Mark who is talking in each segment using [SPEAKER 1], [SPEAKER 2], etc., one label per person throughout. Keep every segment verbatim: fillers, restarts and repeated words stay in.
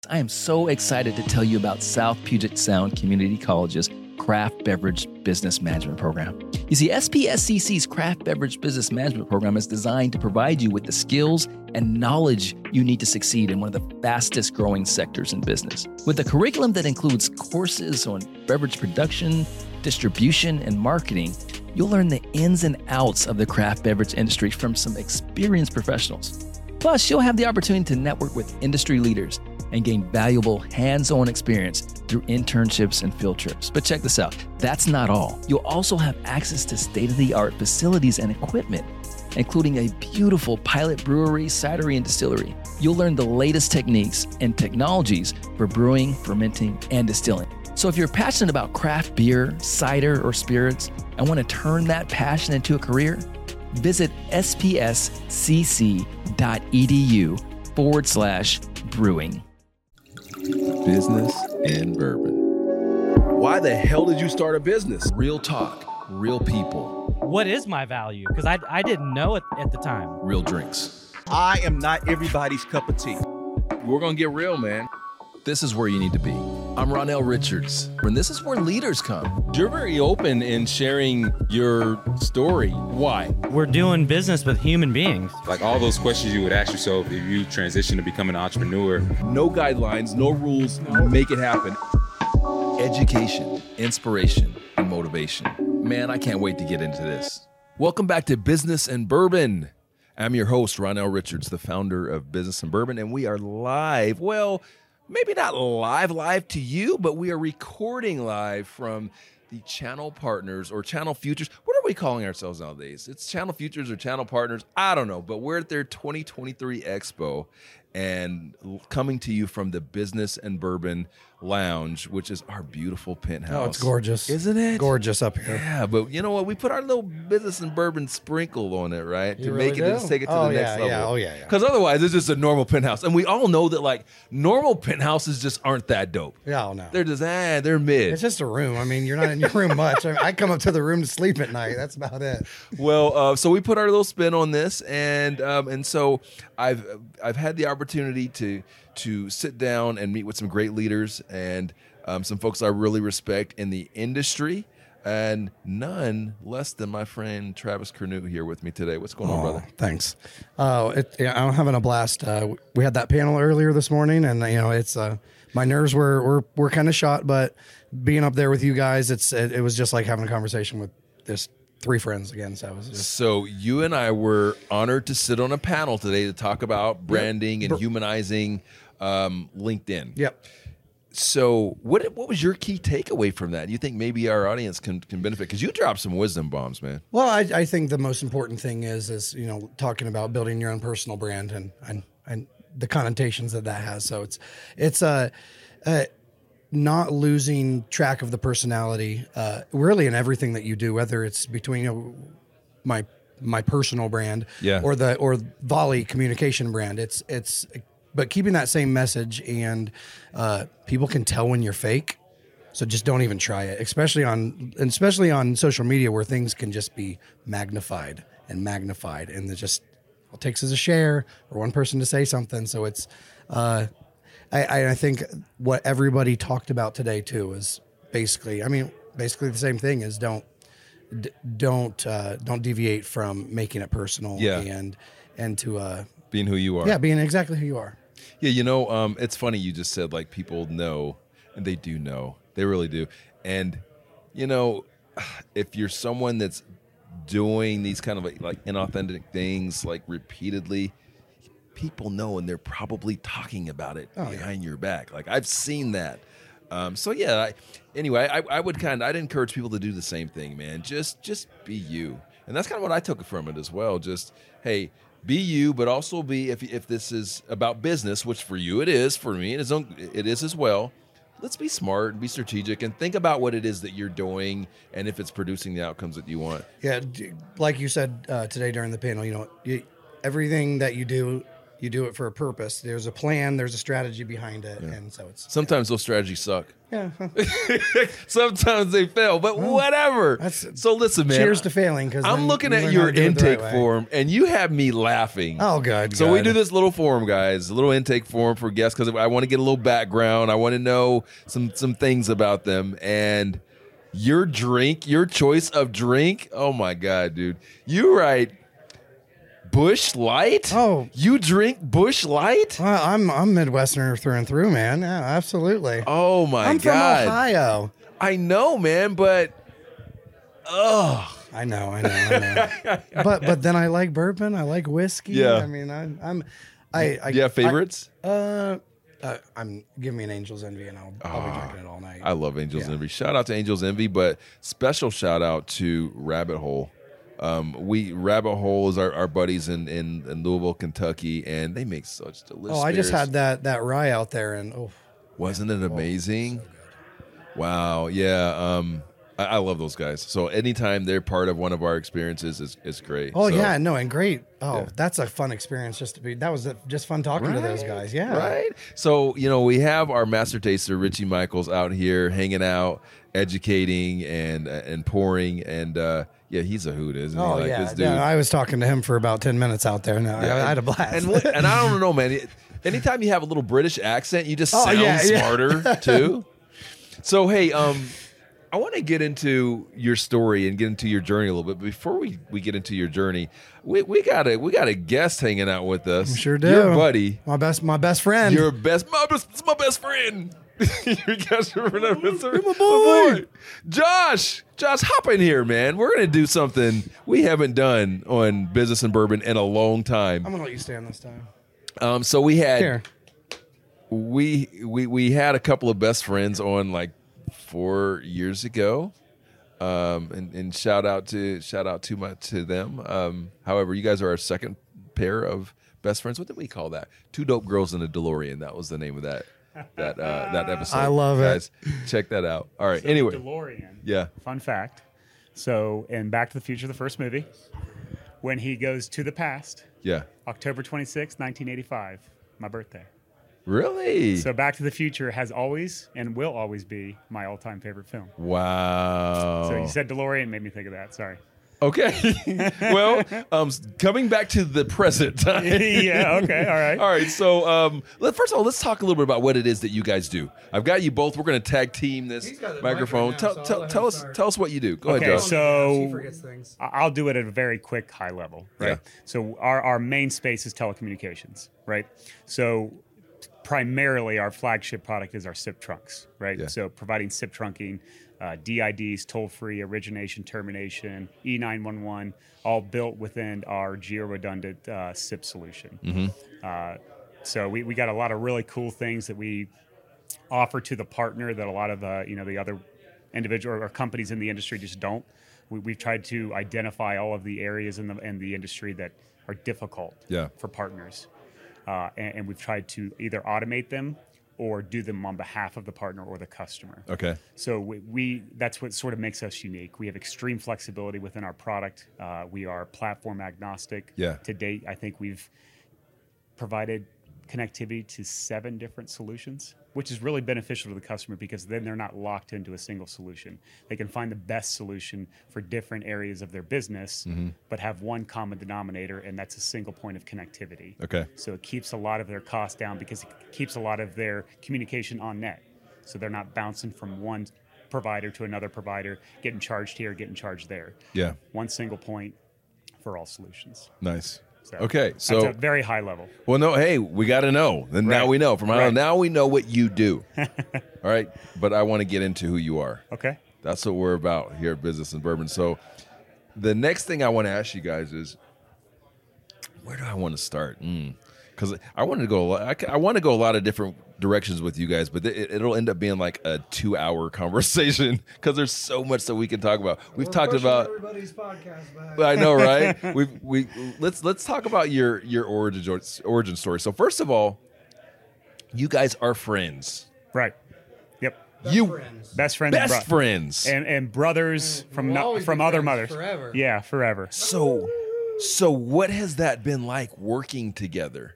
[SPEAKER 1] I am so excited to tell you about South Puget Sound Community College's Craft Beverage Business Management Program. You see, S P S C C's Craft Beverage Business Management Program is designed to provide you with the skills and knowledge you need to succeed in one of the fastest growing sectors in business. With a curriculum that includes courses on beverage production, distribution, and marketing, you'll learn the ins and outs of the craft beverage industry from some experienced professionals. Plus, you'll have the opportunity to network with industry leaders and gain valuable hands-on experience through internships and field trips. But check this out, that's not all. You'll also have access to state-of-the-art facilities and equipment, including a beautiful pilot brewery, cidery, and distillery. You'll learn the latest techniques and technologies for brewing, fermenting, and distilling. So if you're passionate about craft beer, cider, or spirits, and want to turn that passion into a career, visit spscc.edu forward slash brewing.
[SPEAKER 2] Business and bourbon.
[SPEAKER 3] Why the hell did you start a business?
[SPEAKER 2] Real talk, real people.
[SPEAKER 4] What is my value? Because I, I didn't know it at the time.
[SPEAKER 2] Real drinks.
[SPEAKER 3] I am not everybody's cup of tea. We're going to get real, man.
[SPEAKER 2] This is where you need to be. I'm Ronell Richards, and this is where leaders come.
[SPEAKER 5] You're very open in sharing your story. Why?
[SPEAKER 4] We're doing business with human beings.
[SPEAKER 6] Like all those questions you would ask yourself if you transition to become an entrepreneur.
[SPEAKER 3] No guidelines, no rules, make it happen.
[SPEAKER 2] Education, inspiration, and motivation. Man, I can't wait to get into this. Welcome back to Business and Bourbon. I'm your host, Ronell Richards, the founder of Business and Bourbon, and we are live. Well, maybe not live, live to you, but we are recording live from the Channel Partners or Channel Futures. What are we calling ourselves nowadays? It's Channel Futures or Channel Partners. I don't know, but we're at their twenty twenty-three Expo and coming to you from the Business and Bourbon Lounge, which is our beautiful penthouse.
[SPEAKER 7] Oh, it's gorgeous.
[SPEAKER 2] Isn't it?
[SPEAKER 7] Gorgeous up here.
[SPEAKER 2] Yeah, but you know what? We put our little Business and Bourbon sprinkle on it, right?
[SPEAKER 7] You
[SPEAKER 2] to
[SPEAKER 7] really
[SPEAKER 2] make it,
[SPEAKER 7] do?
[SPEAKER 2] just take it to
[SPEAKER 7] oh,
[SPEAKER 2] the
[SPEAKER 7] yeah,
[SPEAKER 2] next level.
[SPEAKER 7] Yeah, oh, yeah, yeah.
[SPEAKER 2] Because otherwise, it's just a normal penthouse. And we all know that, like, normal penthouses just aren't that dope.
[SPEAKER 7] Yeah, oh, no.
[SPEAKER 2] They're just, eh, they're mid.
[SPEAKER 7] It's just a room. I mean, you're not in your room much. I, mean, I come up to the room to sleep at night. That's about it.
[SPEAKER 2] Well, uh, so we put our little spin on this, and um, and so I've I've had the opportunity to to sit down and meet with some great leaders and um, some folks I really respect in the industry, and none less than my friend Travis Curnew here with me today. What's going
[SPEAKER 7] oh,
[SPEAKER 2] on, brother?
[SPEAKER 7] Thanks. Uh, it, yeah, I'm having a blast. Uh, we had that panel earlier this morning, and you know, it's uh, my nerves were were, were kind of shot, but being up there with you guys, it's it, it was just like having a conversation with this three friends again. So it was just...
[SPEAKER 2] So you and I were honored to sit on a panel today to talk about branding
[SPEAKER 7] yep.
[SPEAKER 2] and humanizing um, LinkedIn.
[SPEAKER 7] Yep.
[SPEAKER 2] So what what was your key takeaway from that? You think maybe our audience can, can benefit? Because you dropped some wisdom bombs, man.
[SPEAKER 7] Well, I, I think the most important thing is, is, you know, talking about building your own personal brand and, and, and the connotations that that has. So it's, it's uh, uh, not losing track of the personality, uh, really in everything that you do, whether it's between, you know, my, my personal brand
[SPEAKER 2] yeah.
[SPEAKER 7] or the, or Volley communication brand. It's, it's, but keeping that same message, and uh, people can tell when you're fake. So just don't even try it, especially on, and especially on social media where things can just be magnified and magnified, and it just all it takes is a share or one person to say something. So it's, uh, I, I think what everybody talked about today too is basically, I mean, basically the same thing is don't, d- don't, uh, don't deviate from making it personal
[SPEAKER 2] yeah.
[SPEAKER 7] and, and to, uh,
[SPEAKER 2] being who you are.
[SPEAKER 7] Yeah. Being exactly who you are.
[SPEAKER 2] Yeah. You know, um, it's funny. You just said like people know, and they do know, they really do. And, you know, if you're someone that's doing these kind of like, like inauthentic things, like repeatedly, people know, and they're probably talking about it oh, behind yeah. your back. Like I've seen that. Um, so yeah, I, anyway, I, I would kind of, I'd encourage people to do the same thing, man. Just, just be you. And that's kind of what I took from it as well. Just, hey, be you, but also be, if if this is about business, which for you it is, for me it is, it is as well, let's be smart and be strategic and think about what it is that you're doing and if it's producing the outcomes that you want.
[SPEAKER 7] Yeah, like you said uh, today during the panel, you know, you, everything that you do, You do it for a purpose. There's a plan. There's a strategy behind it, and so it's
[SPEAKER 2] Sometimes those strategies suck.
[SPEAKER 7] yeah.
[SPEAKER 2] Sometimes they fail, but whatever.
[SPEAKER 7] that's-
[SPEAKER 2] So listen, man.
[SPEAKER 7] Cheers to failing, because
[SPEAKER 2] I'm looking at your intake form, and you have me laughing.
[SPEAKER 7] Oh, good.
[SPEAKER 2] So we
[SPEAKER 7] good.
[SPEAKER 2] do this little form, guys, a little intake form for guests because I want to get a little background. I want to know some some things about them. And your drink, your choice of drink, oh my God, dude. You write Bush Light?
[SPEAKER 7] Oh.
[SPEAKER 2] You drink Bush Light?
[SPEAKER 7] Well, I'm I'm Midwesterner through and through, man. Yeah, absolutely.
[SPEAKER 2] Oh my
[SPEAKER 7] I'm
[SPEAKER 2] God.
[SPEAKER 7] from Ohio.
[SPEAKER 2] I know, man, but oh.
[SPEAKER 7] I know, I know, I know. but but then I like bourbon. I like whiskey.
[SPEAKER 2] Yeah.
[SPEAKER 7] I mean, I, I'm. I, I
[SPEAKER 2] Do you have favorites?
[SPEAKER 7] I, uh, uh, I'm give me an Angel's Envy, and I'll, I'll be drinking it all night.
[SPEAKER 2] I love Angels
[SPEAKER 7] Yeah.
[SPEAKER 2] Envy. Shout out to Angels Envy, but special shout out to Rabbit Hole. Um, we Rabbit Hole is our, our buddies in, in, in Louisville, Kentucky, and they make such delicious.
[SPEAKER 7] oh, I just
[SPEAKER 2] beers.
[SPEAKER 7] had that that rye out there, and oh,
[SPEAKER 2] Wasn't it amazing? Wow, yeah. Um, I, I love those guys. So anytime they're part of one of our experiences, is is great.
[SPEAKER 7] oh
[SPEAKER 2] So-
[SPEAKER 7] yeah, no, and great. Oh,
[SPEAKER 2] Yeah.
[SPEAKER 7] that's a fun experience. Just to be that was just fun talking to those guys. Yeah,
[SPEAKER 2] Right. So, you know, we have our master taster, Richie Michaels, out here hanging out, educating and and pouring. And uh, yeah, he's a hoot, isn't he?
[SPEAKER 7] Oh
[SPEAKER 2] Like
[SPEAKER 7] yeah,
[SPEAKER 2] this dude.
[SPEAKER 7] yeah. I was talking to him for about ten minutes out there. No, I, I had a blast.
[SPEAKER 2] And, what- and I don't know, man. it- Anytime you have a little British accent, you just
[SPEAKER 7] Oh,
[SPEAKER 2] sound
[SPEAKER 7] yeah, yeah.
[SPEAKER 2] smarter too. So, hey, um, I want to get into your story and get into your journey a little bit. But before we, we get into your journey, we, we got a we got a guest hanging out with us.
[SPEAKER 7] We sure do.
[SPEAKER 2] Your buddy.
[SPEAKER 7] my best, my best friend.
[SPEAKER 2] Your best, my best, it's my best friend. You guys remember?
[SPEAKER 7] You're my boy.
[SPEAKER 2] Josh. Josh, hop in here, man. We're gonna do something we haven't done on Business and Bourbon in a long time.
[SPEAKER 7] I'm gonna let you stand this time.
[SPEAKER 2] Um, so we had
[SPEAKER 7] Here.
[SPEAKER 2] we we we had a couple of best friends on like four years ago. Um, and, and shout out to shout out too much to them. Um, however, you guys are our second pair of best friends. What did we call that? Two dope girls in a DeLorean. That was the name of that that uh, that episode.
[SPEAKER 7] I love it.
[SPEAKER 2] guys, Check that out. All right.
[SPEAKER 8] So
[SPEAKER 2] anyway,
[SPEAKER 8] DeLorean.
[SPEAKER 2] yeah.
[SPEAKER 8] Fun fact. So in Back to the Future, the first movie, when he goes to the past,
[SPEAKER 2] Yeah.
[SPEAKER 8] October twenty-sixth, nineteen eighty-five, my birthday.
[SPEAKER 2] Really?
[SPEAKER 8] So Back to the Future has always and will always be my all-time favorite film.
[SPEAKER 2] Wow.
[SPEAKER 8] So you said DeLorean, made me think of that. Sorry.
[SPEAKER 2] Okay. Well, um, coming back to the present time.
[SPEAKER 8] Yeah, okay, all right.
[SPEAKER 2] All right. So, um, let, first of all, let's talk a little bit about what it is that you guys do. I've got you both. We're going to tag team this
[SPEAKER 7] He's got the
[SPEAKER 2] microphone.
[SPEAKER 7] mic right now,
[SPEAKER 2] tell
[SPEAKER 7] so I'll
[SPEAKER 2] tell,
[SPEAKER 7] let
[SPEAKER 2] tell
[SPEAKER 7] him
[SPEAKER 2] us
[SPEAKER 7] start.
[SPEAKER 2] tell us what you do. Go
[SPEAKER 8] Okay,
[SPEAKER 2] ahead, Josh.
[SPEAKER 8] so
[SPEAKER 7] She forgets things.
[SPEAKER 8] I- I'll do it at a very quick, high level, right?
[SPEAKER 2] Yeah.
[SPEAKER 8] So our, our main space is telecommunications, right? So primarily our flagship product is our S I P trunks, right?
[SPEAKER 2] Yeah.
[SPEAKER 8] So providing S I P trunking, uh, D I Ds, toll-free, origination, termination, E nine one one, all built within our geo-redundant uh, S I P solution.
[SPEAKER 2] Mm-hmm.
[SPEAKER 8] Uh, so we, we got a lot of really cool things that we offer to the partner that a lot of uh, you know the other individual or companies in the industry just don't. We, we've tried to identify all of the areas in the in the industry that are difficult
[SPEAKER 2] Yeah.
[SPEAKER 8] for partners, uh, and, and we've tried to either automate them or do them on behalf of the partner or the customer.
[SPEAKER 2] Okay.
[SPEAKER 8] So we, we that's what sort of makes us unique. We have extreme flexibility within our product. Uh, we are platform agnostic.
[SPEAKER 2] Yeah.
[SPEAKER 8] To date, I think we've provided connectivity to seven different solutions, which is really beneficial to the customer because then they're not locked into a single solution. They can find the best solution for different areas of their business, but have one common denominator, and that's a single point of connectivity.
[SPEAKER 2] Okay.
[SPEAKER 8] So it keeps a lot of their costs down because it keeps a lot of their communication on net. So they're not bouncing from one provider to another provider, getting charged here, getting charged there.
[SPEAKER 2] Yeah.
[SPEAKER 8] One single point for all solutions.
[SPEAKER 2] Nice.
[SPEAKER 8] So
[SPEAKER 2] Okay.
[SPEAKER 8] that's
[SPEAKER 2] So,
[SPEAKER 8] a very high level.
[SPEAKER 2] well, no, hey, we got to know. And now
[SPEAKER 8] Right.
[SPEAKER 2] we know. From now,
[SPEAKER 8] Right.
[SPEAKER 2] now we know what you do. All right. But I want to get into who you are.
[SPEAKER 8] Okay.
[SPEAKER 2] That's what we're about here at Business and Bourbon. So the next thing I want to ask you guys is, where do I want to start? Because I want to go. a lot- I, ca- I want to go a lot of different directions with you guys, but it, it'll end up being like a two-hour conversation because there's so much that we can talk about. We've talked about.
[SPEAKER 7] everybody's podcast back.
[SPEAKER 2] I know, right? we we let's let's talk about your your origin origin story. So first of all, you guys are friends.
[SPEAKER 8] Right. Yep.
[SPEAKER 2] you
[SPEAKER 7] friends.
[SPEAKER 8] Best friends. and
[SPEAKER 2] best
[SPEAKER 8] bro-
[SPEAKER 2] friends.
[SPEAKER 8] And, and brothers from
[SPEAKER 7] we'll
[SPEAKER 8] no,
[SPEAKER 7] always
[SPEAKER 8] from
[SPEAKER 7] be
[SPEAKER 8] other
[SPEAKER 7] friends
[SPEAKER 8] mothers.
[SPEAKER 7] forever.
[SPEAKER 8] Yeah, forever.
[SPEAKER 2] So, so what has that been like working together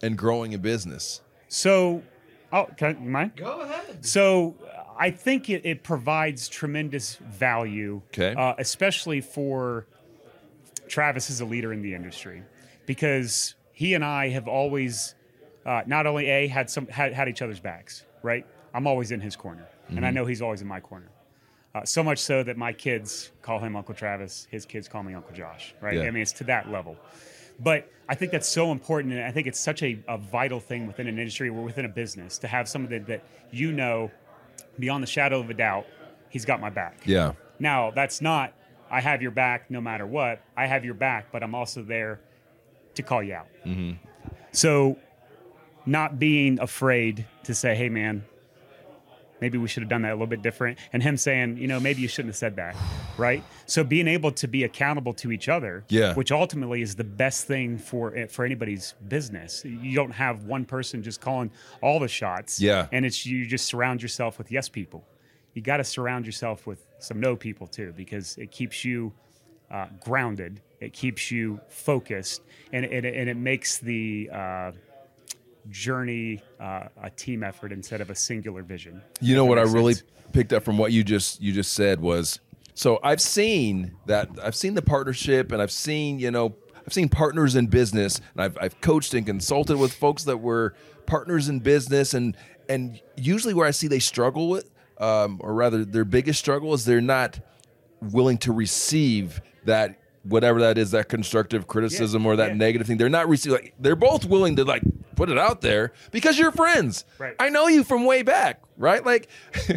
[SPEAKER 2] and growing a business?
[SPEAKER 8] So, oh, can I, you mind?
[SPEAKER 7] Go ahead.
[SPEAKER 8] So, I think it, it provides tremendous value,
[SPEAKER 2] Okay.
[SPEAKER 8] uh, especially for Travis as a leader in the industry, because he and I have always uh, not only a had some had, had each other's backs, right? I'm always in his corner, and I know he's always in my corner. Uh, so much so that my kids call him Uncle Travis, his kids call me Uncle Josh, right?
[SPEAKER 2] Yeah.
[SPEAKER 8] I mean, it's to that level. But I think that's so important, and I think it's such a, a vital thing within an industry or within a business to have somebody that, that you know, beyond the shadow of a doubt, he's got my back.
[SPEAKER 2] Yeah.
[SPEAKER 8] Now, that's not, I have your back no matter what. I have your back, but I'm also there to call you out.
[SPEAKER 2] Mm-hmm.
[SPEAKER 8] So not being afraid to say, hey, man, maybe we should have done that a little bit different. And him saying, you know, maybe you shouldn't have said that, right? So being able to be accountable to each other,
[SPEAKER 2] Yeah.
[SPEAKER 8] which ultimately is the best thing for for anybody's business. You don't have one person just calling all the shots.
[SPEAKER 2] Yeah.
[SPEAKER 8] And it's you just surround yourself with yes people. You got to surround yourself with some no people too, because it keeps you uh, grounded. It keeps you focused, and it, and it makes the uh, journey uh, a team effort instead of a singular vision.
[SPEAKER 2] You know
[SPEAKER 8] If
[SPEAKER 2] what
[SPEAKER 8] that
[SPEAKER 2] I
[SPEAKER 8] makes
[SPEAKER 2] really
[SPEAKER 8] sense.
[SPEAKER 2] picked up from what you just you just said was, so I've seen that I've seen the partnership, and I've seen you know I've seen partners in business, and I've I've coached and consulted with folks that were partners in business, and and usually where I see they struggle with, um, or rather their biggest struggle is they're not willing to receive that, whatever that is, that constructive criticism
[SPEAKER 8] Yeah,
[SPEAKER 2] or that
[SPEAKER 8] yeah.
[SPEAKER 2] negative thing. They're not receiving. Like, they're both willing to like put it out there because you're friends.
[SPEAKER 8] Right.
[SPEAKER 2] I know you from way back, right? Like,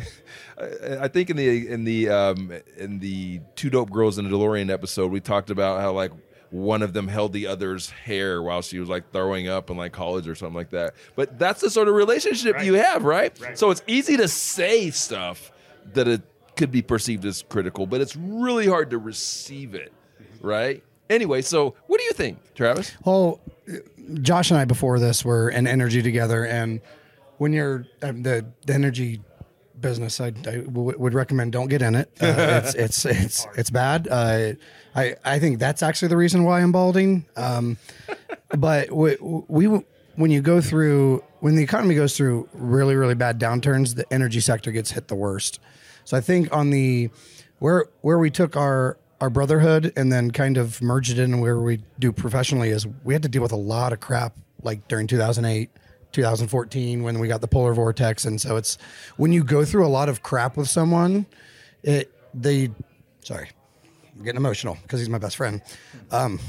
[SPEAKER 2] I I think in the in the um, in the Two Dope Girls in the DeLorean episode, we talked about how like one of them held the other's hair while she was like throwing up in like college or something like that. But that's the sort of relationship
[SPEAKER 8] Right.
[SPEAKER 2] you have, right?
[SPEAKER 8] Right.
[SPEAKER 2] So it's easy to say stuff that it could be perceived as critical, but it's really hard to receive it, right? Anyway, so what do you think, Travis?
[SPEAKER 7] Well, Josh and I before this were in energy together, and when you're um, the the energy business, I, I w- would recommend don't get in it. Uh, it's it's it's it's bad. Uh, I I think that's actually the reason why I'm balding. Um, but we, we when you go through when the economy goes through really really bad downturns, the energy sector gets hit the worst. So I think on the where where we took our our brotherhood and then kind of merged it in where we do professionally is we had to deal with a lot of crap like during two thousand eight, two thousand fourteen when we got the polar vortex. And so it's when you go through a lot of crap with someone, it they sorry, I'm getting emotional because he's my best friend. Um,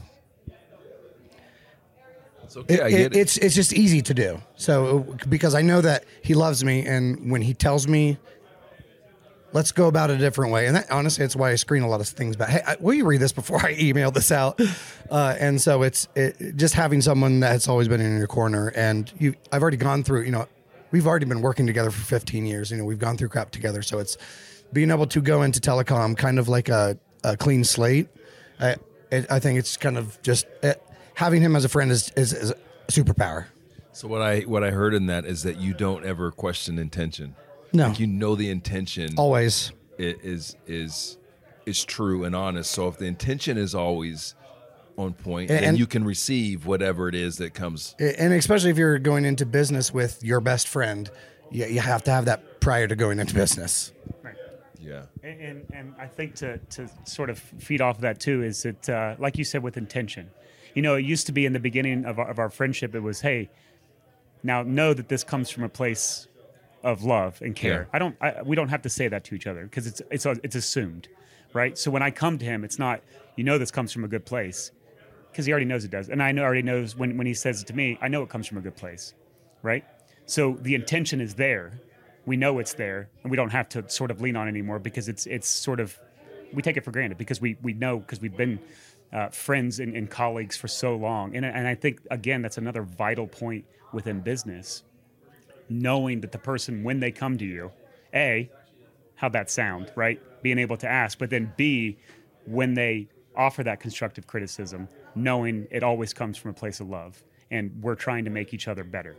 [SPEAKER 2] It's okay, I
[SPEAKER 7] it-
[SPEAKER 2] get it.
[SPEAKER 7] It's it's just easy to do. So because I know that he loves me, and when he tells me, let's go about it a different way. And that, honestly, it's why I screen a lot of things back. Hey, I, will you read this before I email this out? Uh, and so it's it, just having someone that's always been in your corner. And you, I've already gone through, you know, we've already been working together for fifteen years. You know, we've gone through crap together. So it's being able to go into telecom kind of like a, a clean slate. I, it, I think it's kind of just it, having him as a friend is, is, is a superpower.
[SPEAKER 2] So what I what I heard in that is that you don't ever question intention.
[SPEAKER 7] No.
[SPEAKER 2] Like you know the intention
[SPEAKER 7] Always.
[SPEAKER 2] i- is is is true and honest. So if the intention is always on point,
[SPEAKER 7] And-
[SPEAKER 2] then
[SPEAKER 7] and-
[SPEAKER 2] you can receive whatever it is that comes.
[SPEAKER 7] And especially if you're going into business with your best friend, you, you have to have that prior to going into business.
[SPEAKER 8] Right.
[SPEAKER 2] Yeah.
[SPEAKER 8] And, and, and I think to, to sort of feed off of that too is that, uh, like you said, with intention. You know, it used to be in the beginning of our, of our friendship, it was, hey, now know that this comes from a place of love and care.
[SPEAKER 2] Yeah.
[SPEAKER 8] I don't. I, we don't have to say that to each other because it's it's it's assumed, right? So when I come to him, it's not, you know, this comes from a good place, because he already knows it does, and I know already knows when when he says it to me, I know it comes from a good place, right? So the intention is there, we know it's there, and we don't have to sort of lean on it anymore because it's it's sort of, we take it for granted because we we know because we've been uh, friends and, and colleagues for so long, and and I think again that's another vital point within business. Knowing that the person, when they come to you, A, how'd that sound, right? Being able to ask, but then B, when they offer that constructive criticism, knowing it always comes from a place of love and we're trying to make each other better.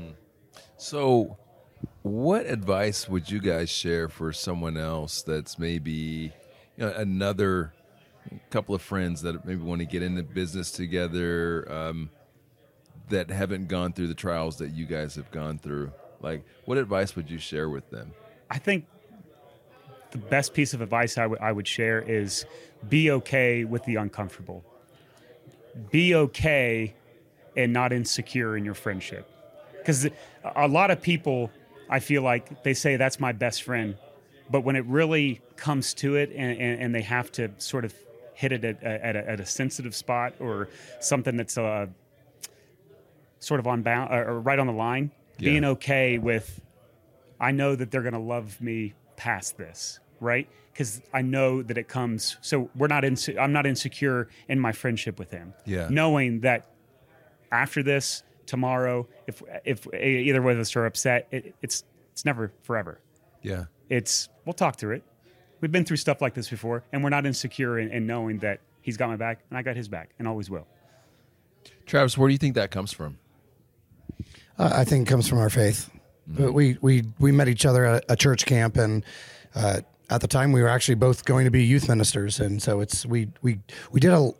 [SPEAKER 2] So what advice would you guys share for someone else that's maybe, you know, another couple of friends that maybe want to get into business together? Um, that haven't gone through the trials that you guys have gone through? Like, what advice would you share with them?
[SPEAKER 8] I think the best piece of advice I would I would share is be okay with the uncomfortable. Be okay and not insecure in your friendship. Because a lot of people, I feel like, they say that's my best friend. But when it really comes to it and, and, and they have to sort of hit it at, at, a, at a sensitive spot or something that's uh, sort of on bound or right on the line,
[SPEAKER 2] Yeah.
[SPEAKER 8] being okay with, I know that they're going to love me past this, right? Because I know that it comes. So we're not inse- I'm not insecure in my friendship with him.
[SPEAKER 2] Yeah.
[SPEAKER 8] Knowing that after this, tomorrow, if if either one of us are upset, it, it's it's never forever.
[SPEAKER 2] Yeah.
[SPEAKER 8] It's we'll talk through it. We've been through stuff like this before, and we're not insecure in, in knowing that he's got my back and I got his back, and always will.
[SPEAKER 2] Travis, where do you think that comes from?
[SPEAKER 7] Uh, I think it comes from our faith. Mm-hmm. We we we met each other at a church camp, and uh, at the time we were actually both going to be youth ministers, and so it's we we we did a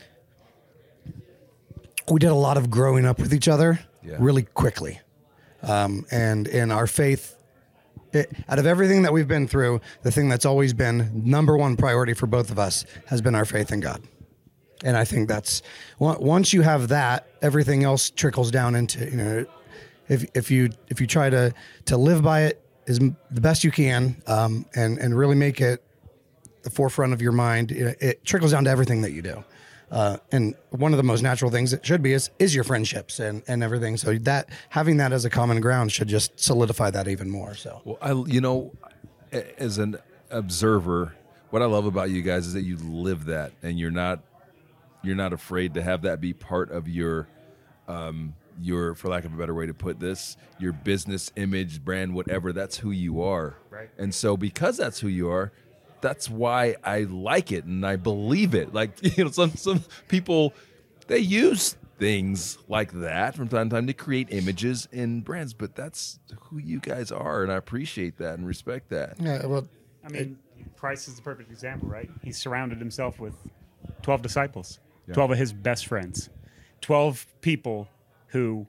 [SPEAKER 7] we did a lot of growing up with each other
[SPEAKER 2] Yeah.
[SPEAKER 7] really quickly, um, and in our faith. It, out of everything that we've been through, the thing that's always been number one priority for both of us has been our faith in God. And I think that's on- once you have that, everything else trickles down into, you know, if if you if you try to to live by it as m- the best you can, um, and and really make it the forefront of your mind, it, it trickles down to everything that you do. Uh, and one of the most natural things it should be is is your friendships and, and everything. So that having that as a common ground should just solidify that even more. So
[SPEAKER 2] Well, I, you know, a- as an observer, what I love about you guys is that you live that, and you're not, you're not afraid to have that be part of your, um, your, for lack of a better way to put this, your business image, brand, whatever. That's who you are.
[SPEAKER 8] Right.
[SPEAKER 2] And so, because that's who you are, that's why I like it and I believe it. Like, you know, some some people, they use things like that from time to time to create images in brands, but that's who you guys are, and I appreciate that and respect that.
[SPEAKER 7] yeah, well,
[SPEAKER 8] I mean, Christ is the perfect example, right? He surrounded himself with twelve disciples,
[SPEAKER 2] Yeah.
[SPEAKER 8] twelve of his best friends, twelve people who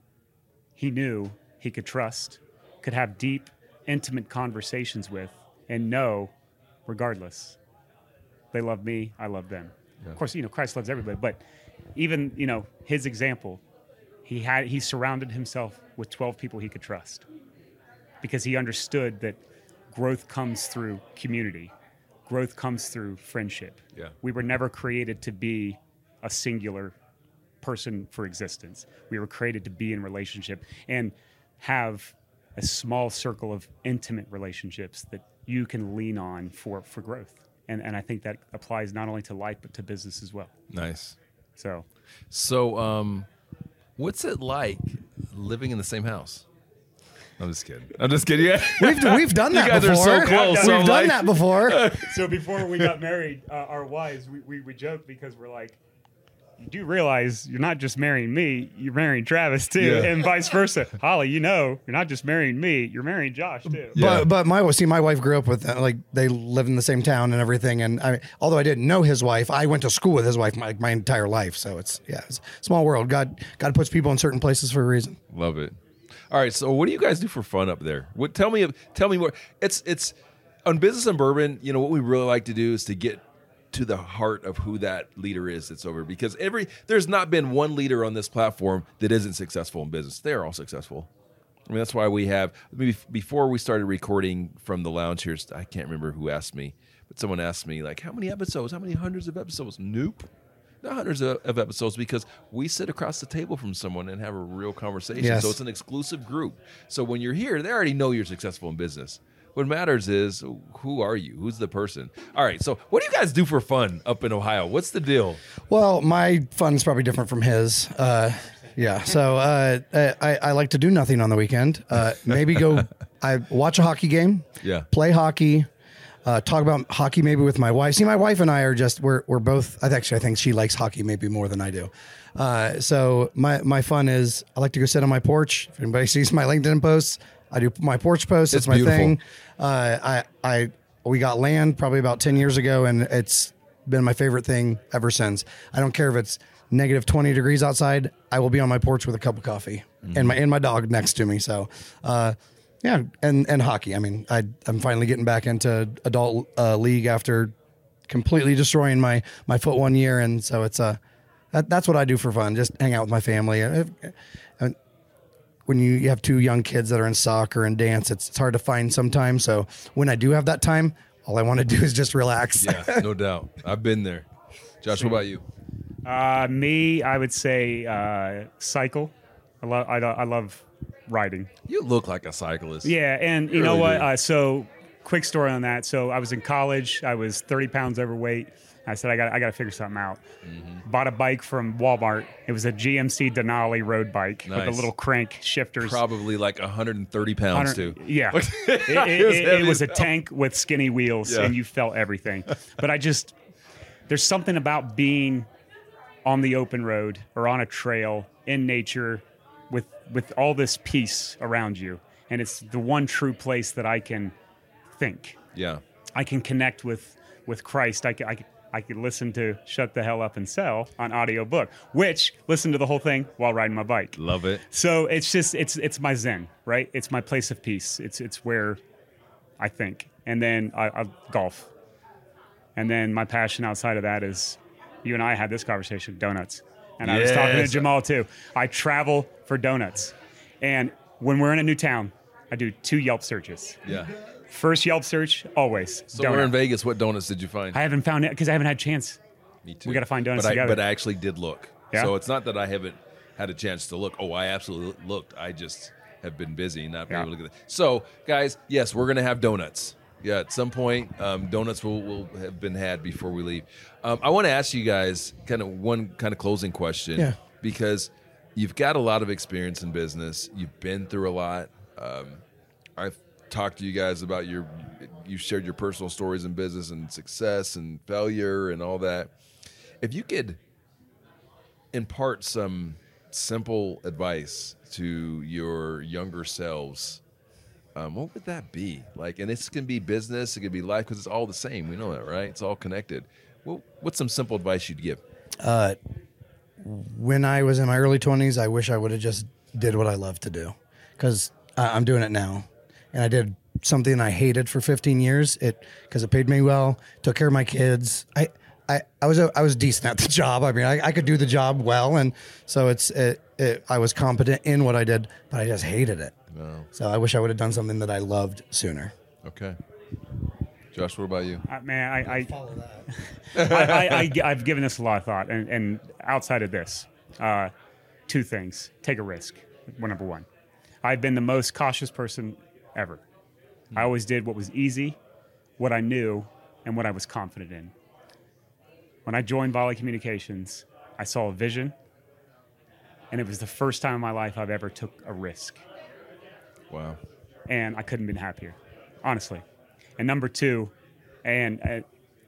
[SPEAKER 8] he knew he could trust, could have deep, intimate conversations with, and know, regardless, they love me, I love them.
[SPEAKER 2] Yeah.
[SPEAKER 8] Of course, you know, Christ loves everybody, but even, you know, his example, he had he surrounded himself with twelve people he could trust because he understood that growth comes through community. Growth comes through friendship.
[SPEAKER 2] Yeah.
[SPEAKER 8] We were never created to be a singular person for existence. We were created to be in relationship and have a small circle of intimate relationships that you can lean on for, for growth. And and I think that applies not only to life, but to business as well.
[SPEAKER 2] Nice.
[SPEAKER 8] So
[SPEAKER 2] So, um, what's it like living in the same house? I'm just kidding. I'm just kidding. Yeah.
[SPEAKER 7] we've we've done that
[SPEAKER 2] You guys
[SPEAKER 7] before.
[SPEAKER 2] are so close.
[SPEAKER 7] We've
[SPEAKER 2] so I'm
[SPEAKER 7] done
[SPEAKER 2] like-
[SPEAKER 7] that before.
[SPEAKER 8] so before we got married, uh, our wives, we, we would joke because we're like, you do realize you're not just marrying me, you're marrying Travis too,
[SPEAKER 2] Yeah.
[SPEAKER 8] and vice versa. Holly, you know, you're not just marrying me, you're marrying Josh too.
[SPEAKER 2] Yeah.
[SPEAKER 7] But but my see my wife grew up with uh, like they live in the same town and everything, and I, although I didn't know his wife, I went to school with his wife my, my entire life. So it's yeah, it's a small world. God God puts people in certain places for a reason.
[SPEAKER 2] Love it. All right, so what do you guys do for fun up there? What tell me tell me more. It's it's on Business and Bourbon, you know, what we really like to do is to get to the heart of who that leader is that's over, because every there's not been one leader on this platform that isn't successful in business. They're all successful. I mean, that's why we have I mean, before we started recording from the lounge here, I can't remember who asked me, but someone asked me like, how many episodes, how many hundreds of episodes? Nope. Not hundreds of, of episodes, because we sit across the table from someone and have a real conversation.
[SPEAKER 7] Yes.
[SPEAKER 2] So it's an exclusive group. So when you're here, they already know you're successful in business. What matters is, who are you? Who's the person? All right, so what do you guys do for fun up in Ohio? What's the deal?
[SPEAKER 7] Well, my fun's probably different from his. Uh, yeah, so uh, I, I like to do nothing on the weekend. Uh, maybe go, I watch a hockey game.
[SPEAKER 2] Yeah.
[SPEAKER 7] Play hockey. Uh, talk about hockey maybe with my wife. See, my wife and I are just we're we're both. I actually I think she likes hockey maybe more than I do. Uh, so my my fun is I like to go sit on my porch. If anybody sees my LinkedIn posts, I do my porch posts.
[SPEAKER 2] It's
[SPEAKER 7] That's my
[SPEAKER 2] beautiful.
[SPEAKER 7] thing. Uh, I I we got land probably about ten years ago, and it's been my favorite thing ever since. I don't care if it's negative twenty degrees outside, I will be on my porch with a cup of coffee mm-hmm. and my and my dog next to me. So, uh, yeah, and and hockey. I mean, I I'm finally getting back into adult uh, league after completely destroying my my foot one year, and so it's uh that, that's what I do for fun. Just hang out with my family. And, and when you, you have two young kids that are in soccer and dance, it's, it's hard to find sometimes. So when I do have that time, all I want to do is just relax.
[SPEAKER 2] Yeah, no doubt. I've been there. Josh, what about you?
[SPEAKER 8] Uh, me, I would say uh, cycle. I love I, I love riding.
[SPEAKER 2] You look like a cyclist.
[SPEAKER 8] Yeah, and you,
[SPEAKER 2] You
[SPEAKER 8] know
[SPEAKER 2] really
[SPEAKER 8] what?
[SPEAKER 2] do.
[SPEAKER 8] Uh, so, quick story on that. So, I was in college. I was thirty pounds overweight. I said, I got I got to figure something out.
[SPEAKER 2] Mm-hmm.
[SPEAKER 8] Bought a bike from Walmart. It was a G M C Denali road bike with
[SPEAKER 2] Nice.
[SPEAKER 8] a little crank shifters.
[SPEAKER 2] Probably like one hundred thirty pounds, too.
[SPEAKER 8] Yeah. it, it,
[SPEAKER 2] It was
[SPEAKER 8] it-
[SPEAKER 2] heavy
[SPEAKER 8] it was a
[SPEAKER 2] as hell.
[SPEAKER 8] tank with skinny wheels,
[SPEAKER 2] Yeah.
[SPEAKER 8] and you felt everything. But I just, there's something about being on the open road or on a trail in nature with with all this peace around you. And it's the one true place that I can think.
[SPEAKER 2] Yeah.
[SPEAKER 8] I can connect with with Christ. I can, I can, I can listen to Shut the Hell Up and Sell on audiobook, which listen to the whole thing while riding my bike.
[SPEAKER 2] Love it.
[SPEAKER 8] So it's just it's it's my zen, right? It's my place of peace. It's it's where I think, and then I, I golf, and then my passion outside of that is, you and I had this conversation, donuts, and I was talking to
[SPEAKER 2] Yes.
[SPEAKER 8] Jamal too. I travel for donuts, and when we're in a new town, I do two Yelp searches.
[SPEAKER 2] Yeah.
[SPEAKER 8] First Yelp search, always
[SPEAKER 2] So
[SPEAKER 8] donut.
[SPEAKER 2] we're in Vegas. What donuts did you find?
[SPEAKER 8] I haven't found it because I haven't had a chance.
[SPEAKER 2] Me too.
[SPEAKER 8] we gotta find donuts
[SPEAKER 2] but I,
[SPEAKER 8] together.
[SPEAKER 2] But I actually did look.
[SPEAKER 8] Yeah?
[SPEAKER 2] So it's not that I haven't had a chance to look. Oh, I absolutely looked. I just have been busy, not being
[SPEAKER 8] Yeah.
[SPEAKER 2] able to get it. So, guys, yes, we're going to have donuts. Yeah, at some point, um, donuts will, will have been had before we leave. Um, I want to ask you guys kind of one kind of closing question.
[SPEAKER 7] Yeah.
[SPEAKER 2] Because you've got a lot of experience in business. You've been through a lot. Um, I've talked to you guys about your, you shared your personal stories in business and success and failure and all that. If you could impart some simple advice to your younger selves, um, what would that be? Like, and this can be business, it could be life, because it's all the same. We know that, right? It's all connected. Well, what's some simple advice you'd give?
[SPEAKER 7] Uh, when I was in my early twenties, I wish I would have just did what I love to do, because I'm doing it now, and I did something I hated for fifteen years. It because it paid me well, took care of my kids. I I, I was a, I was decent at the job. I mean, I, I could do the job well, and so it's it, it, I was competent in what I did, but I just hated it.
[SPEAKER 2] No.
[SPEAKER 7] So I wish I would have done something that I loved sooner.
[SPEAKER 2] Okay. Josh, what about you?
[SPEAKER 8] Uh, man, I, I,
[SPEAKER 7] Follow that.
[SPEAKER 8] I, I, I, I've given this a lot of thought, and, and outside of this, uh, two things: take a risk. Well, number one, I've been the most cautious person ever. I always did what was easy, what I knew, and what I was confident in. When I joined Volley Communications, I saw a vision, and it was the first time in my life I've ever took a risk,
[SPEAKER 2] Wow.
[SPEAKER 8] and I couldn't have been happier, honestly. And number two, and uh,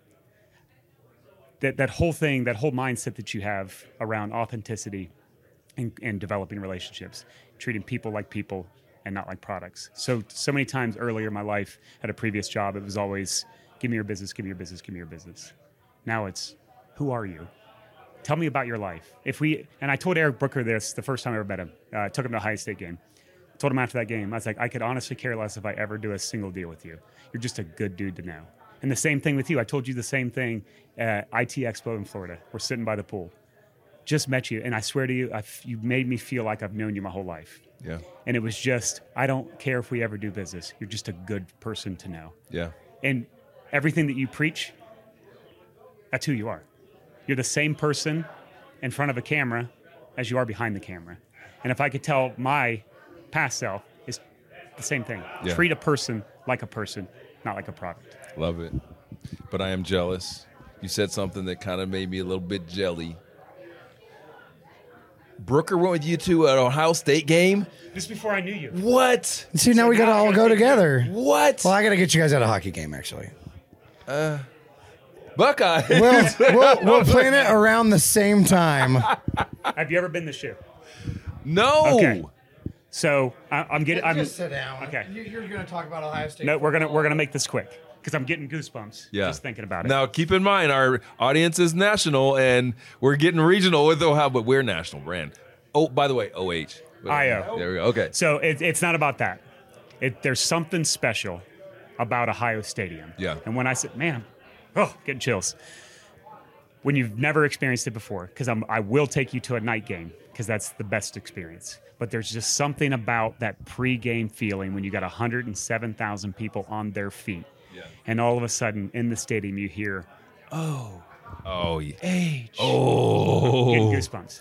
[SPEAKER 8] that that whole thing, that whole mindset that you have around authenticity and, and developing relationships, treating people like people and not like products. So so many times earlier in my life at a previous job, it was always, give me your business, give me your business, give me your business. Now it's, who are you? Tell me about your life. If we, and I told Eric Brooker this the first time I ever met him. Uh, I took him to Ohio State game. Told him after that game, I was like, I could honestly care less if I ever do a single deal with you. You're just a good dude to know. And the same thing with you. I told you the same thing at I T Expo in Florida. We're sitting by the pool. Just met you, and I swear to you, I've, you made me feel like I've known you my whole life.
[SPEAKER 2] Yeah.
[SPEAKER 8] And it was just, I don't care if we ever do business. You're just a good person to know.
[SPEAKER 2] Yeah.
[SPEAKER 8] And everything that you preach, that's who you are. You're the same person in front of a camera as you are behind the camera. And if I could tell my past self, it's the same thing.
[SPEAKER 2] Yeah.
[SPEAKER 8] Treat a person like a person, not like a product.
[SPEAKER 2] Love it. But I am jealous. You said something that kind of made me a little bit jelly. Brooker went with you to an Ohio State game?
[SPEAKER 8] Just before I knew you.
[SPEAKER 2] What?
[SPEAKER 7] See, now we got to all go together.
[SPEAKER 2] What?
[SPEAKER 7] Well, I got to get you guys at a hockey game, actually.
[SPEAKER 2] Buckeye.
[SPEAKER 7] We'll, we'll, we'll plan it around the same time.
[SPEAKER 8] Have you ever been to shoe?
[SPEAKER 2] No.
[SPEAKER 8] Okay. So I, I'm getting. I'm,
[SPEAKER 7] just sit down.
[SPEAKER 8] Okay.
[SPEAKER 7] You- You're going to talk about Ohio State.
[SPEAKER 8] No, we're gonna
[SPEAKER 7] football.
[SPEAKER 8] we're gonna make this quick because I'm getting goosebumps
[SPEAKER 2] Yeah.
[SPEAKER 8] just thinking about it.
[SPEAKER 2] Now, keep in mind, our audience is national, and we're getting regional with Ohio, but we're national brand. Oh, by the way, O H.
[SPEAKER 8] I O.
[SPEAKER 2] There we go. Okay.
[SPEAKER 8] So it, it's not about that. It, there's something special about Ohio Stadium.
[SPEAKER 2] Yeah.
[SPEAKER 8] And when I said, man, oh, getting chills. When you've never experienced it before, because I'm I will take you to a night game because that's the best experience. But there's just something about that pregame feeling when you got one hundred seven thousand people on their feet,
[SPEAKER 2] Yeah.
[SPEAKER 8] and all of a sudden in the stadium you hear
[SPEAKER 2] Oh, yeah.
[SPEAKER 8] H.
[SPEAKER 2] Oh.
[SPEAKER 8] Getting goosebumps.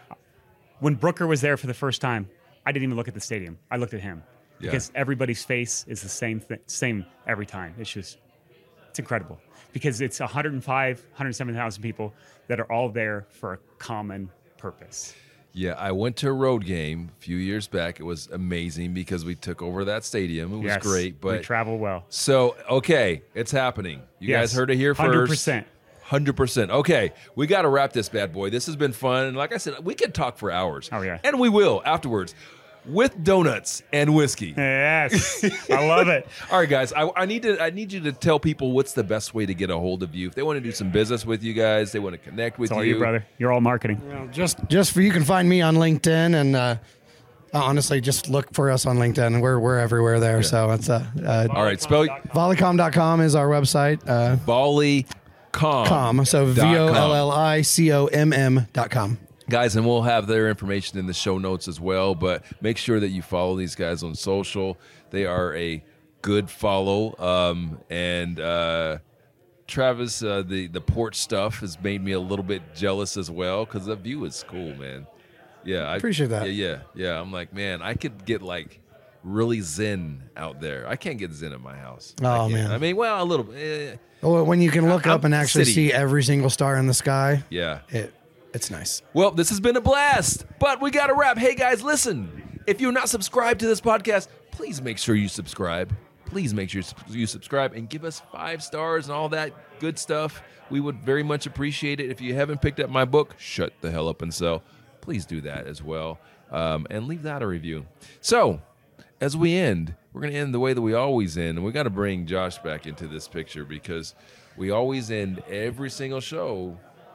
[SPEAKER 8] When Brooker was there for the first time, I didn't even look at the stadium. I looked at him
[SPEAKER 2] Yeah.
[SPEAKER 8] because everybody's face is the same thing, same every time. It's just, it's incredible because it's one hundred five, one hundred seven thousand people that are all there for a common purpose.
[SPEAKER 2] Yeah, I went to a road game a few years back. It was amazing because we took over that stadium. It was
[SPEAKER 8] Yes,
[SPEAKER 2] great. But
[SPEAKER 8] we travel well.
[SPEAKER 2] So, okay, it's happening. You
[SPEAKER 8] Yes,
[SPEAKER 2] guys heard it here first.
[SPEAKER 8] one hundred percent.
[SPEAKER 2] one hundred percent. Okay, we got to wrap this bad boy. This has been fun. And like I said, we could talk for hours.
[SPEAKER 8] Oh, yeah.
[SPEAKER 2] And we will afterwards with donuts and whiskey.
[SPEAKER 8] Yes, I love it.
[SPEAKER 2] All right, guys, I, I need to I need you to tell people what's the best way to get a hold of you. If they want to do some business with you guys, they want to connect with
[SPEAKER 8] It's all
[SPEAKER 2] you.
[SPEAKER 8] you, brother. You're all marketing.
[SPEAKER 7] Just just for you can find me on LinkedIn, and uh, honestly, just look for us on LinkedIn. We're we're everywhere there. So it's uh, uh,
[SPEAKER 2] All right, spell
[SPEAKER 7] volleycom dot com is our website. Uh,
[SPEAKER 2] Volley Com.
[SPEAKER 7] com. So V O L L I C O M M dot com.
[SPEAKER 2] Guys, and we'll have their information in the show notes as well, but make sure that you follow these guys on social. They are a good follow. Um, and uh, Travis, uh, the, the porch stuff has made me a little bit jealous as well because the view is cool, man. Yeah, I
[SPEAKER 7] Appreciate that.
[SPEAKER 2] Yeah, yeah, yeah. I'm like, man, I could get like really zen out there. I can't get zen at my house. I
[SPEAKER 7] Oh,
[SPEAKER 2] can't.
[SPEAKER 7] man.
[SPEAKER 2] I mean, well, a little bit. Eh,
[SPEAKER 7] Well, when you can look
[SPEAKER 2] I'm
[SPEAKER 7] up and actually
[SPEAKER 2] city.
[SPEAKER 7] see every single star in the sky,
[SPEAKER 2] yeah.
[SPEAKER 7] it it's nice.
[SPEAKER 2] Well, this has been a blast, but we got to wrap. Hey, guys, listen. If you're not subscribed to this podcast, please make sure you subscribe. Please make sure you subscribe and give us five stars and all that good stuff. We would very much appreciate it. If you haven't picked up my book, Shut the Hell Up and Sell, please do that as well. Um, and leave that a review. So, as we end, we're going to end the way that we always end. And we got to bring Josh back into this picture because we always end every single show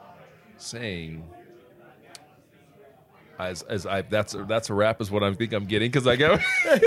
[SPEAKER 2] saying, as as I that's a, that's a wrap is what I think I'm getting because I got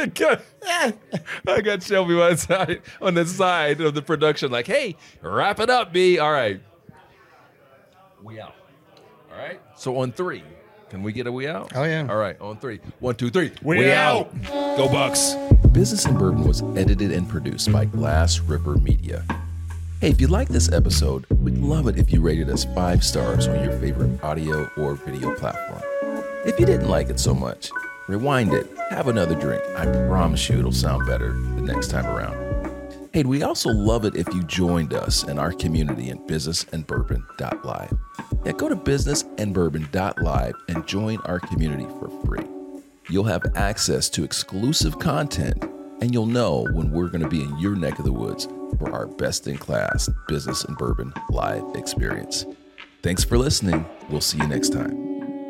[SPEAKER 2] I got Shelby on the side on the side of the production like, hey, wrap it up, B. All right, we out. All right. So on three, can we get a we out?
[SPEAKER 7] Oh, yeah.
[SPEAKER 2] All right. On three. One, two, three.
[SPEAKER 8] We out.
[SPEAKER 2] Go Bucks.
[SPEAKER 1] Business in Bourbon was edited and produced by Glass Ripper Media. Hey, if you like this episode, we'd love it if you rated us five stars on your favorite audio or video platform. If you didn't like it so much, rewind it, have another drink. I promise you it'll sound better the next time around. Hey, we'd also love it if you joined us in our community in business and bourbon dot live. Yeah, go to business and bourbon dot live and join our community for free. You'll have access to exclusive content, and you'll know when we're going to be in your neck of the woods for our best-in-class Business and Bourbon live experience. Thanks for listening. We'll see you next time.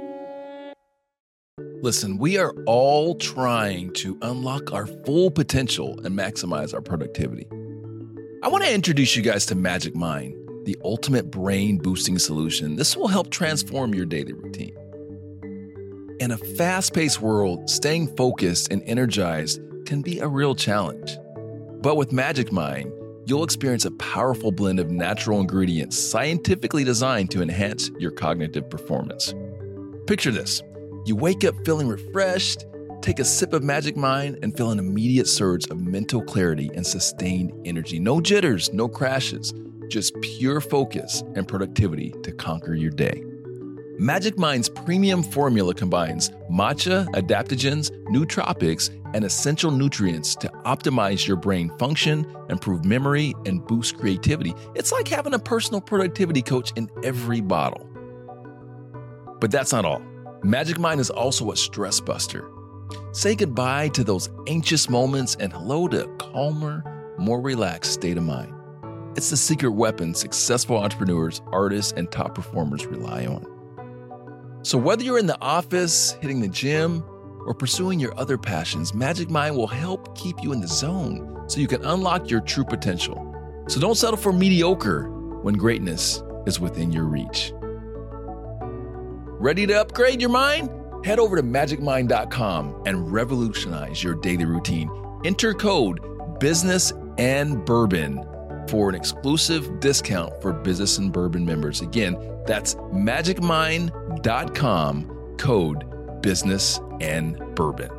[SPEAKER 1] Listen, we are all trying to unlock our full potential and maximize our productivity. I want to introduce you guys to Magic Mind, the ultimate brain-boosting solution. This will help transform your daily routine. In a fast-paced world, staying focused and energized can be a real challenge. But with Magic Mind, you'll experience a powerful blend of natural ingredients scientifically designed to enhance your cognitive performance. Picture this. You wake up feeling refreshed, take a sip of Magic Mind, and feel an immediate surge of mental clarity and sustained energy. No jitters, no crashes, just pure focus and productivity to conquer your day. Magic Mind's premium formula combines matcha, adaptogens, nootropics, and essential nutrients to optimize your brain function, improve memory, and boost creativity. It's like having a personal productivity coach in every bottle. But that's not all. Magic Mind is also a stress buster. Say goodbye to those anxious moments and hello to a calmer, more relaxed state of mind. It's the secret weapon successful entrepreneurs, artists, and top performers rely on. So whether you're in the office, hitting the gym, or pursuing your other passions, Magic Mind will help keep you in the zone so you can unlock your true potential. So don't settle for mediocre when greatness is within your reach. Ready to upgrade your mind? Head over to magic mind dot com and revolutionize your daily routine. Enter code business and bourbon for an exclusive discount for Business and Bourbon members. Again, that's magic mind dot com, code business and bourbon.